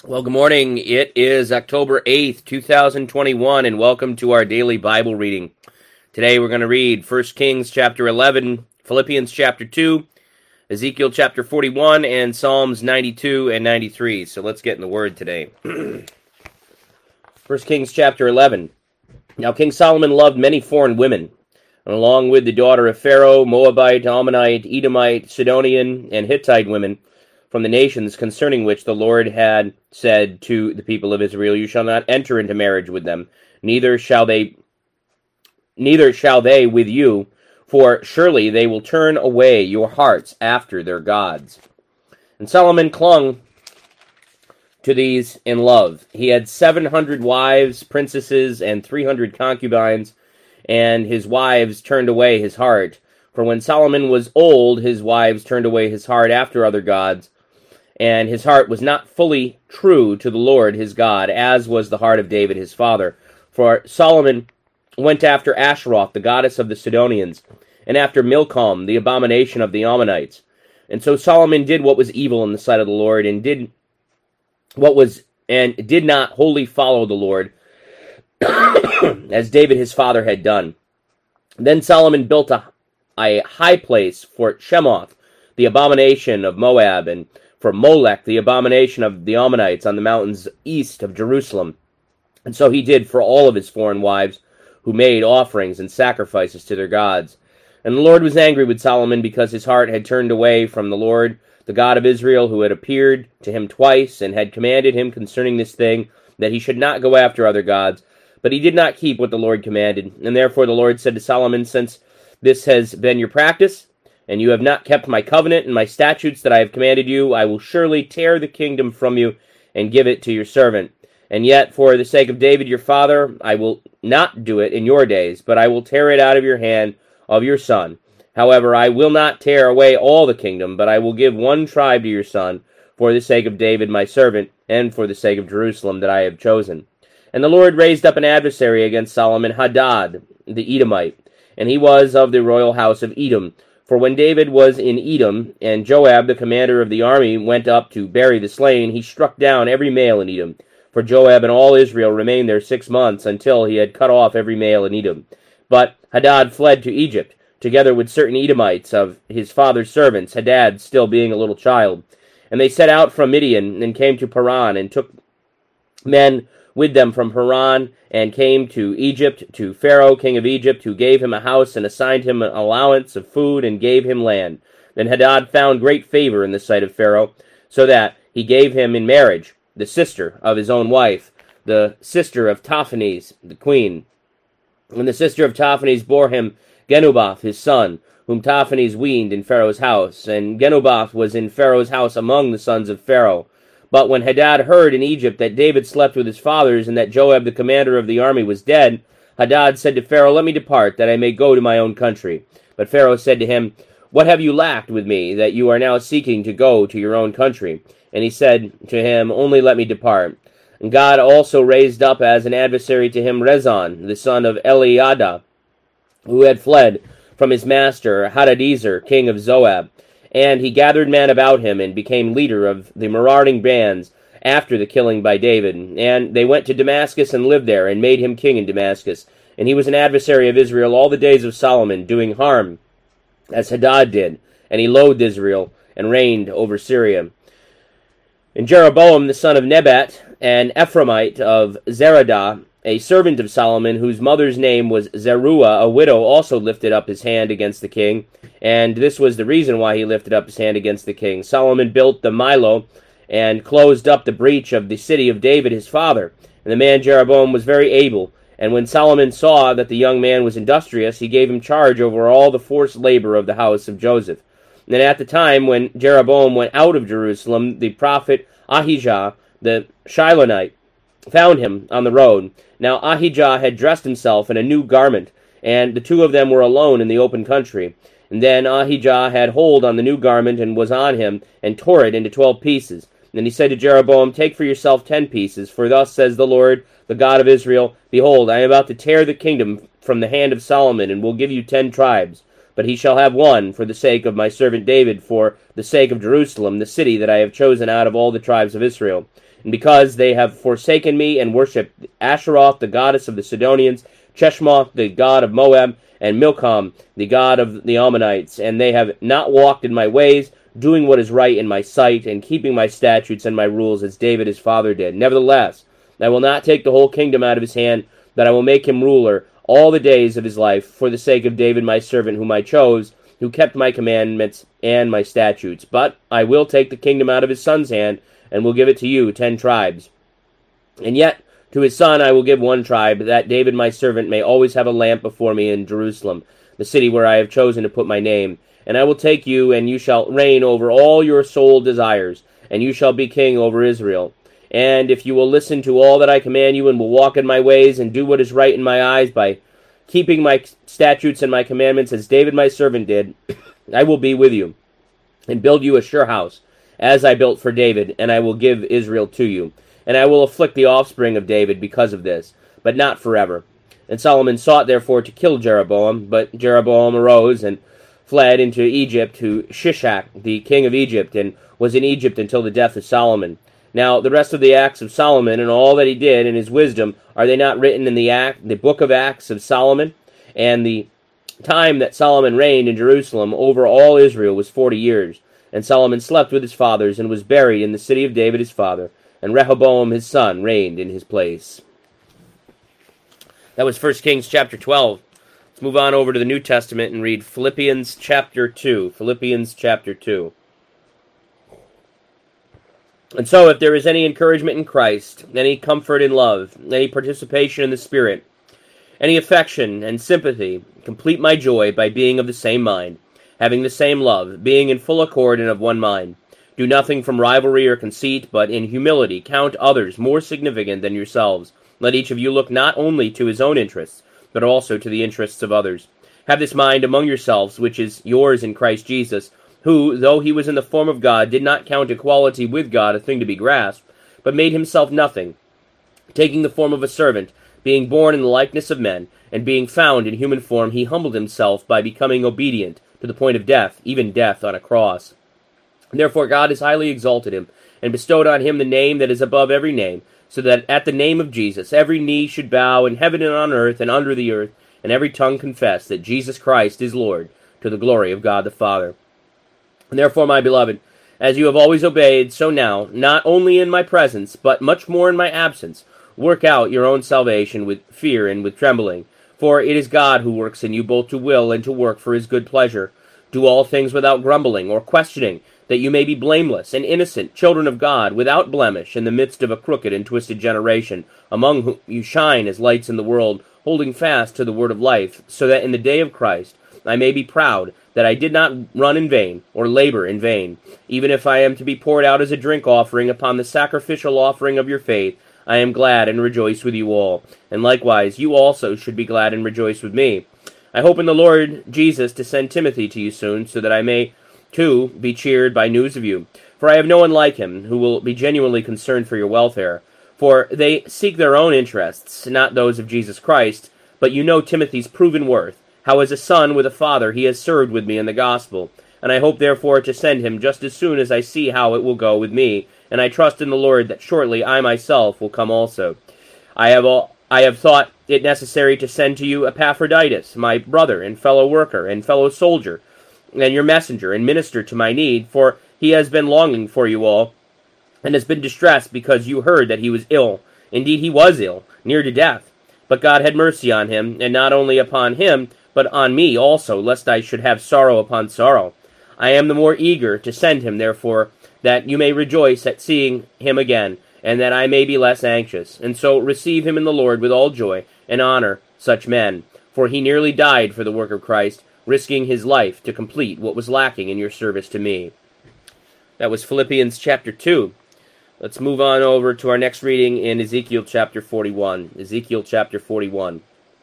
Well, good morning. It is October 8th, 2021, and welcome to our daily Bible reading. Today we're going to read 1 Kings chapter 11, Philippians chapter 2, Ezekiel chapter 41, and Psalms 92 and 93. So let's get in the Word today. 1 Kings chapter 11. Now King Solomon loved many foreign women, and along with the daughter of Pharaoh, Moabite, Ammonite, Edomite, Sidonian, and Hittite women, from the nations concerning which the Lord had said to the people of Israel, "You shall not enter into marriage with them, neither shall they with you, for surely they will turn away your hearts after their gods." And Solomon clung to these in love. He had 700 wives, princesses, and 300 concubines, and his wives turned away his heart. For when Solomon was old, his wives turned away his heart after other gods, and his heart was not fully true to the Lord his God, as was the heart of David his father. For Solomon went after Asheroth, the goddess of the Sidonians, and after Milcom, the abomination of the Ammonites. And so Solomon did what was evil in the sight of the Lord, and did not wholly follow the Lord, as David his father had done. Then Solomon built a high place for Chemoth, the abomination of Moab, and for Molech, the abomination of the Ammonites, on the mountains east of Jerusalem. And so he did for all of his foreign wives, who made offerings and sacrifices to their gods. And the Lord was angry with Solomon, because his heart had turned away from the Lord, the God of Israel, who had appeared to him twice, and had commanded him concerning this thing, that he should not go after other gods. But he did not keep what the Lord commanded. And therefore the Lord said to Solomon, "Since this has been your practice, and you have not kept my covenant and my statutes that I have commanded you, I will surely tear the kingdom from you and give it to your servant. And yet, for the sake of David your father, I will not do it in your days, but I will tear it out of your hand of your son. However, I will not tear away all the kingdom, but I will give one tribe to your son, for the sake of David my servant, and for the sake of Jerusalem that I have chosen." And the Lord raised up an adversary against Solomon, Hadad the Edomite, and he was of the royal house of Edom. For when David was in Edom, and Joab, the commander of the army, went up to bury the slain, he struck down every male in Edom. For Joab and all Israel remained there 6 months, until he had cut off every male in Edom. But Hadad fled to Egypt, together with certain Edomites of his father's servants, Hadad still being a little child. And they set out from Midian, and came to Paran, and took men with them from Paran, and came to Egypt, to Pharaoh, king of Egypt, who gave him a house, and assigned him an allowance of food, and gave him land. Then Hadad found great favor in the sight of Pharaoh, so that he gave him in marriage the sister of his own wife, the sister of Taphanes, the queen. And the sister of Taphanes bore him Genubath his son, whom Taphanes weaned in Pharaoh's house. And Genubath was in Pharaoh's house among the sons of Pharaoh. But when Hadad heard in Egypt that David slept with his fathers, and that Joab the commander of the army was dead, Hadad said to Pharaoh, "Let me depart, that I may go to my own country." But Pharaoh said to him, "What have you lacked with me, that you are now seeking to go to your own country?" And he said to him, "Only let me depart." And God also raised up as an adversary to him Rezon, the son of Eliada, who had fled from his master Hadadezer, king of Zoab. And he gathered men about him, and became leader of the marauding bands after the killing by David. And they went to Damascus and lived there, and made him king in Damascus. And he was an adversary of Israel all the days of Solomon, doing harm, as Hadad did. And he loathed Israel, and reigned over Syria. And Jeroboam the son of Nebat, an Ephraimite of Zeradah, a servant of Solomon, whose mother's name was Zeruiah, a widow, also lifted up his hand against the king. And this was the reason why he lifted up his hand against the king. Solomon built the Milo, and closed up the breach of the city of David his father. And the man Jeroboam was very able. And when Solomon saw that the young man was industrious, he gave him charge over all the forced labor of the house of Joseph. And at the time when Jeroboam went out of Jerusalem, the prophet Ahijah, the Shilonite, found him on the road. Now Ahijah had dressed himself in a new garment, and the two of them were alone in the open country. And then Ahijah had hold on the new garment, and was on him, and tore it into 12 pieces. And he said to Jeroboam, "Take for yourself 10 pieces, for thus says the Lord, the God of Israel, Behold, I am about to tear the kingdom from the hand of Solomon, and will give you 10 tribes. but he shall have one for the sake of my servant David, for the sake of Jerusalem, the city that I have chosen out of all the tribes of Israel. And because they have forsaken me and worshipped Asheroth, the goddess of the Sidonians, Cheshmoth, the god of Moab, and Milcom, the god of the Ammonites, and they have not walked in my ways, doing what is right in my sight, and keeping my statutes and my rules as David his father did. Nevertheless, I will not take the whole kingdom out of his hand, but I will make him ruler all the days of his life, for the sake of David my servant, whom I chose, who kept my commandments and my statutes. But I will take the kingdom out of his son's hand, and will give it to you, 10 tribes. And yet to his son I will give 1 tribe, that David my servant may always have a lamp before me in Jerusalem, the city where I have chosen to put my name. And I will take you, and you shall reign over all your soul desires, and you shall be king over Israel. And if you will listen to all that I command you, and will walk in my ways, and do what is right in my eyes, by keeping my statutes and my commandments, as David my servant did, I will be with you, and build you a sure house, as I built for David, and I will give Israel to you. And I will afflict the offspring of David because of this, but not forever. And Solomon sought therefore to kill Jeroboam, but Jeroboam arose and fled into Egypt to Shishak, the king of Egypt, and was in Egypt until the death of Solomon. Now the rest of the acts of Solomon, and all that he did, and his wisdom, are they not written in the book of Acts of Solomon? And the time that Solomon reigned in Jerusalem over all Israel was 40 years. And Solomon slept with his fathers, and was buried in the city of David his father. And Rehoboam his son reigned in his place. That was 1 Kings chapter 12. Let's move on over to the New Testament and read Philippians chapter 2. Philippians chapter 2. And so, if there is any encouragement in Christ, any comfort in love, any participation in the Spirit, any affection and sympathy, complete my joy by being of the same mind, having the same love, being in full accord and of one mind. Do nothing from rivalry or conceit, but in humility count others more significant than yourselves. Let each of you look not only to his own interests, but also to the interests of others. Have this mind among yourselves, which is yours in Christ Jesus, who, though he was in the form of God, did not count equality with God a thing to be grasped, but made himself nothing, taking the form of a servant, being born in the likeness of men, and being found in human form, he humbled himself by becoming obedient to the point of death, even death on a cross. Therefore God has highly exalted him, and bestowed on him the name that is above every name, so that at the name of Jesus every knee should bow in heaven and on earth and under the earth, and every tongue confess that Jesus Christ is Lord, to the glory of God the Father. And therefore, my beloved, as you have always obeyed, so now, not only in my presence, but much more in my absence, work out your own salvation with fear and with trembling. For it is God who works in you both to will and to work for his good pleasure. Do all things without grumbling or questioning, that you may be blameless and innocent, children of God, without blemish, in the midst of a crooked and twisted generation, among whom you shine as lights in the world, holding fast to the word of life, so that in the day of Christ I may be proud that I did not run in vain, or labor in vain. Even if I am to be poured out as a drink offering upon the sacrificial offering of your faith, I am glad and rejoice with you all. And likewise, you also should be glad and rejoice with me. I hope in the Lord Jesus to send Timothy to you soon, so that I may too be cheered by news of you. For I have no one like him, who will be genuinely concerned for your welfare. For they seek their own interests, not those of Jesus Christ. But you know Timothy's proven worth, how as a son with a father he has served with me in the gospel. And I hope therefore to send him just as soon as I see how it will go with me, and I trust in the Lord that shortly I myself will come also. I have thought it necessary to send to you Epaphroditus, my brother and fellow worker and fellow soldier, and your messenger and minister to my need, for he has been longing for you all, and has been distressed because you heard that he was ill. Indeed, he was ill, near to death. But God had mercy on him, and not only upon him, but on me also, lest I should have sorrow upon sorrow. I am the more eager to send him, therefore, that you may rejoice at seeing him again, and that I may be less anxious. And so receive him in the Lord with all joy, and honor such men. For he nearly died for the work of Christ, risking his life to complete what was lacking in your service to me. That was Philippians chapter 2. Let's move on over to our next reading in Ezekiel chapter 41. Ezekiel chapter 41.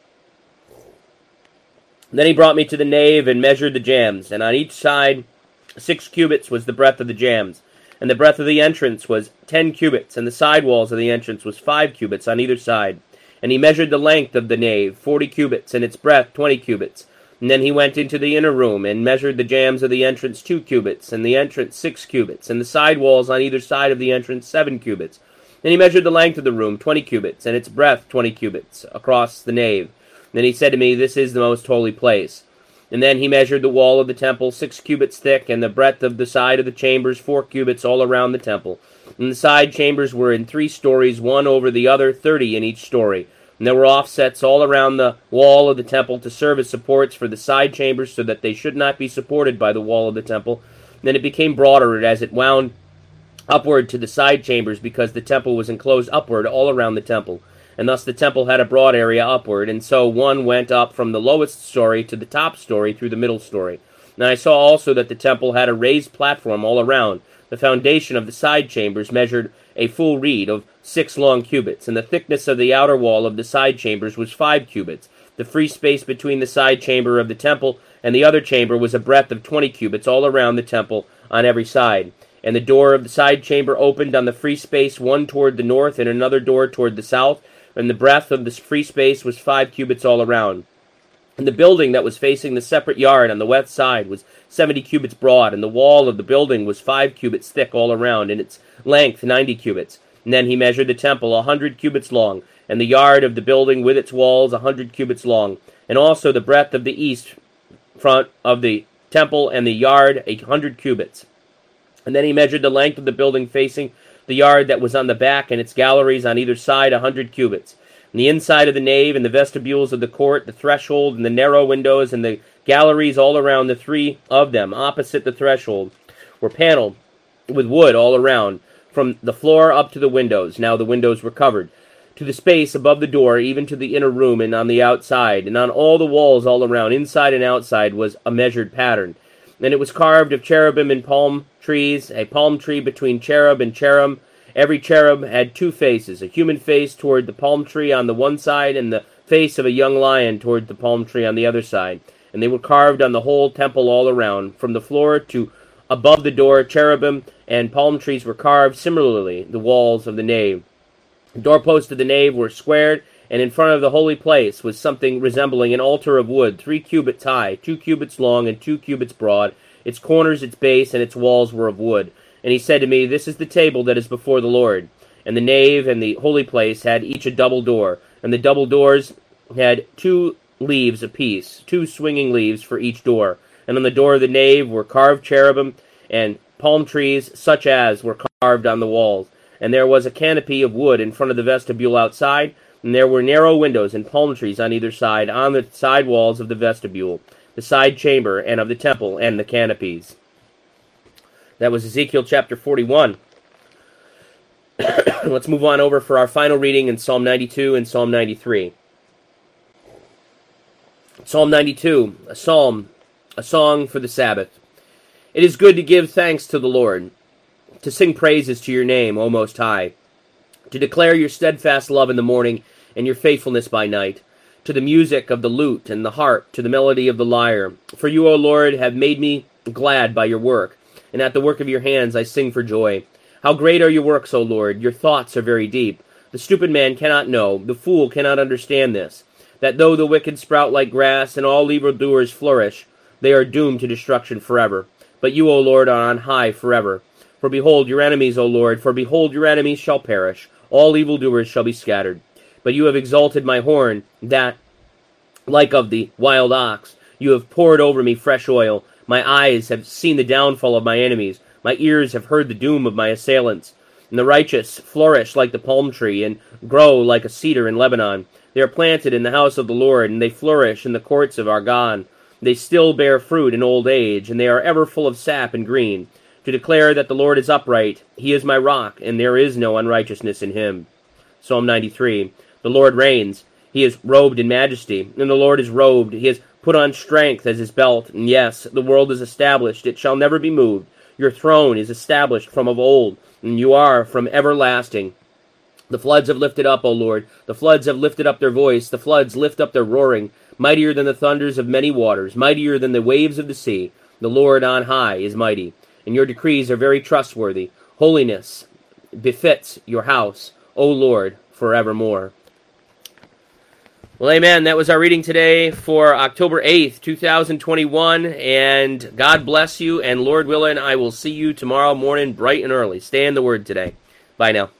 Then he brought me to the nave and measured the jambs, and on each side 6 cubits was the breadth of the jambs, and the breadth of the entrance was 10 cubits, and the side walls of the entrance was 5 cubits on either side. And he measured the length of the nave, 40 cubits, and its breadth 20 cubits. And then he went into the inner room, and measured the jambs of the entrance 2 cubits, and the entrance 6 cubits, and the side walls on either side of the entrance 7 cubits. Then he measured the length of the room 20 cubits, and its breadth 20 cubits, across the nave. Then he said to me, This is the most holy place. And then he measured the wall of the temple 6 cubits thick, and the breadth of the side of the chambers 4 cubits all around the temple. And the side chambers were in 3 stories, one over the other, 30 in each story. And there were offsets all around the wall of the temple to serve as supports for the side chambers, so that they should not be supported by the wall of the temple. And then it became broader as it wound upward to the side chambers, because the temple was enclosed upward all around the temple. And thus the temple had a broad area upward, and so one went up from the lowest story to the top story through the middle story. And I saw also that the temple had a raised platform all around. The foundation of the side chambers measured a full reed of 6 long cubits, and the thickness of the outer wall of the side chambers was 5 cubits. The free space between the side chamber of the temple and the other chamber was a breadth of 20 cubits all around the temple on every side. And the door of the side chamber opened on the free space, one toward the north and another door toward the south, and the breadth of this free space was 5 cubits all around. And the building that was facing the separate yard on the west side was 70 cubits broad, and the wall of the building was 5 cubits thick all around, and its length 90 cubits. And then he measured the temple 100 cubits long, and the yard of the building with its walls 100 cubits long, and also the breadth of the east front of the temple and the yard 100 cubits. And then he measured the length of the building facing the yard that was on the back, and its galleries on either side 100 cubits. And the inside of the nave, and the vestibules of the court, the threshold, and the narrow windows, and the galleries all around, the 3 of them, opposite the threshold, were paneled with wood all around, from the floor up to the windows. Now the windows were covered to the space above the door, even to the inner room, and on the outside, and on all the walls all around, inside and outside, was a measured pattern. And it was carved of cherubim and palm trees, a palm tree between cherub and cherub. Every cherub had 2 faces, a human face toward the palm tree on the one side, and the face of a young lion toward the palm tree on the other side. And they were carved on the whole temple all around. From the floor to above the door, cherubim and palm trees were carved. Similarly, the walls of the nave. The doorposts of the nave were squared, and in front of the holy place was something resembling an altar of wood, 3 cubits high, 2 cubits long, and 2 cubits broad. Its corners, its base, and its walls were of wood. And he said to me, This is the table that is before the Lord. And the nave and the holy place had each a double door, and the double doors had 2 leaves apiece, 2 swinging leaves for each door. And on the door of the nave were carved cherubim and palm trees, such as were carved on the walls. And there was a canopy of wood in front of the vestibule outside, and there were narrow windows and palm trees on either side, on the side walls of the vestibule, the side chamber, and of the temple, and the canopies. That was Ezekiel chapter 41. Let's move on over for our final reading in Psalm 92 and Psalm 93. Psalm 92, a song for the Sabbath. It is good to give thanks to the Lord, to sing praises to your name, O Most High, to declare your steadfast love in the morning and your faithfulness by night, to the music of the lute and the harp, to the melody of the lyre. For you, O Lord, have made me glad by your work, and at the work of your hands I sing for joy. How great are your works, O Lord! Your thoughts are very deep. The stupid man cannot know, the fool cannot understand this, that though the wicked sprout like grass, and all evildoers flourish, they are doomed to destruction forever. But you, O Lord, are on high forever. For behold your enemies, O Lord, for behold your enemies shall perish. All evildoers shall be scattered. But you have exalted my horn, that, like of the wild ox, you have poured over me fresh oil. My eyes have seen the downfall of my enemies. My ears have heard the doom of my assailants. And the righteous flourish like the palm tree, and grow like a cedar in Lebanon. They are planted in the house of the Lord, and they flourish in the courts of our God. They still bear fruit in old age, and they are ever full of sap and green, to declare that the Lord is upright. He is my rock, and there is no unrighteousness in him. Psalm 93. The Lord reigns. He is robed in majesty, and the Lord is robed. He has put on strength as his belt. And yes, the world is established. It shall never be moved. Your throne is established from of old, and you are from everlasting. The floods have lifted up, O Lord. The floods have lifted up their voice. The floods lift up their roaring. Mightier than the thunders of many waters. Mightier than the waves of the sea. The Lord on high is mighty, and your decrees are very trustworthy. Holiness befits your house, O Lord, forevermore. Well, amen. That was our reading today for October 8th, 2021. And God bless you. And Lord willing, I will see you tomorrow morning bright and early. Stay in the Word today. Bye now.